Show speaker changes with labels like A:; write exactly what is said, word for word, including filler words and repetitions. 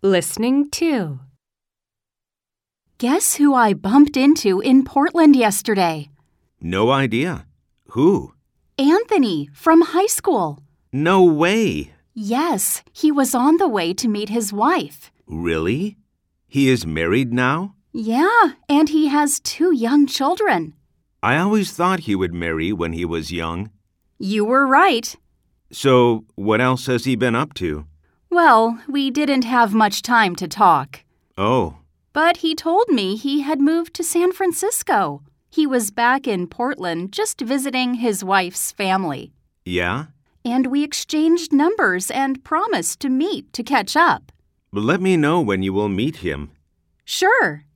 A: Listening two.
B: Guess who I bumped into in Portland yesterday?
C: No idea. Who?
B: Anthony from high school.
C: No way.
B: Yes, he was on the way to meet his wife.
C: Really? He is married now?
B: Yeah, and he has two young children.
C: I always thought he would marry when he was young.
B: You were right.
C: So, what else has he been up to?
B: Well, we didn't have much time to talk.
C: Oh.
B: But he told me he had moved to San Francisco. He was back in Portland just visiting his wife's family.
C: Yeah?
B: And we exchanged numbers and promised to meet to catch up.
C: Let me know when you will meet him.
B: Sure.